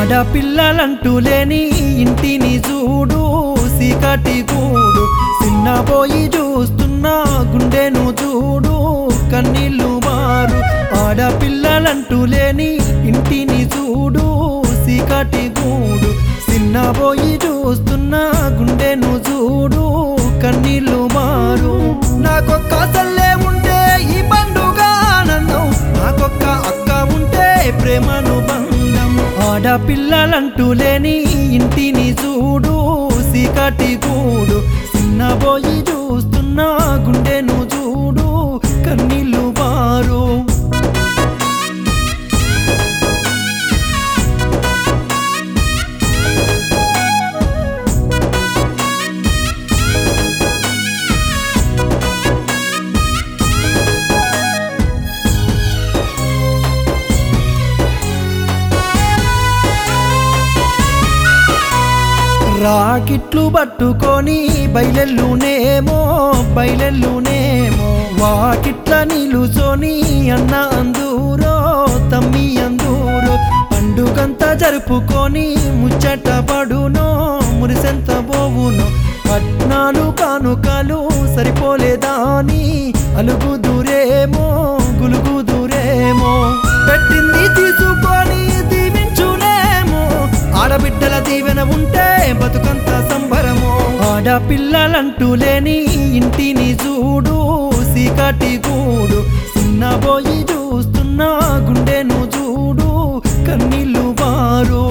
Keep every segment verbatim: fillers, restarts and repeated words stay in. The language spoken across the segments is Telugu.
ఆడపిల్లలంటూ లేని ఇంటిని చూడు సీకటి గూడు చిన్నబోయి చూస్తున్నా గుండెను చూడు కన్నీళ్ళు మారు ఆడపిల్లలంటూ లేని ఇంటిని చూడు సీకటి గూడు చిన్నబోయి చూస్తున్నా గుండెను చూడు కన్నీళ్ళు మారు నాకొక్క సల్లే ఉంటే ఈ పండుగ ఆనందం నాకొక్క అక్క ఉంటే ప్రేమను బంధం ఆడపిల్లలంటూ లేని ఇంటిని చూడు సీకటి గూడు చిన్నబోయి చూస్తున్నా గుండెను చూడు కన్నీళ్ళు మారు రాకిట్లు పట్టుకొని బయలెల్లునేమో బయలెల్లునేమో వాకిట్ల నిలుసోని అన్న అందూరో తమ్మి అందూరో పండుగంతా జరుపుకొని ముచ్చట పడునో మురిసెంత పోవునో పట్నాలు కానుకలు సరిపోలేదాని అలుగుదురేమో గులుగుదురేమో పెట్టింది తీసుకొని దీవించునేమో ఆడబిడ్డల దీవెన ఉంటే బతుకంత సంబరమో ఆడపిల్లలంటూ లేని ఇంటిని చూడు సీకటి గూడు చిన్నబోయి చూస్తున్నా గుండెను చూడు కన్నీళ్ళు మారు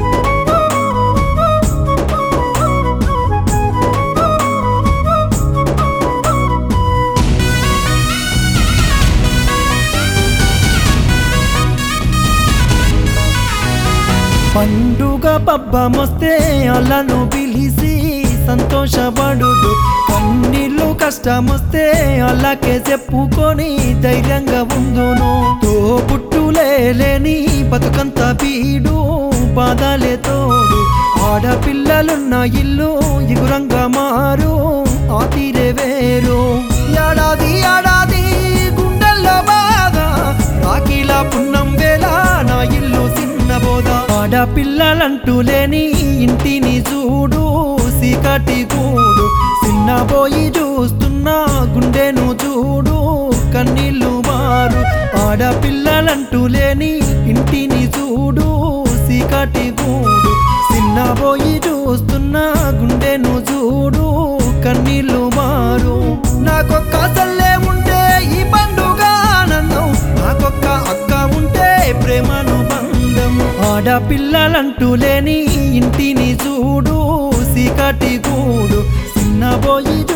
పండుగ పబ్బమొస్తే అల్లను పిలిచి సంతోషపడుదు కన్నీళ్ళు కష్టమొస్తే అల్లకే చెప్పుకొని ధైర్యంగా ఉందును తోబుట్టులే లేని బతుకంత పీడు బాధలే తోడు ఆడపిల్లలున్న ఇల్లు ఇగురంగా మారు ఆ తీరే వేరు ఏడాది ఏడాది గుండెల్లో బాధ రాఖీలా పున్నం వేళ నా ఇల్లు చిన్నబోదా ఆడపిల్లలంటూ లేని ఇంటిని చూడు సీకటి గూడు చిన్నబోయి చూస్తున్నా గుండెను చూడు కన్నీళ్ళు మారు ఆడపిల్లలంటూ లేని ఇంటిని చూడు సీకటి గూడు చిన్నబోయి చూస్తున్నా గుండెను చూడు కన్నీళ్ళు మారు నాకొక్క సల్లే ఉంటే ఈ పండుగ ఆనందం నాకొక్క అక్క ఉంటే ప్రేమను బంధం ఆడపిల్లలంటూ లేని ఇంటిని చూడు సీకటి గూడు చిన్నబోయి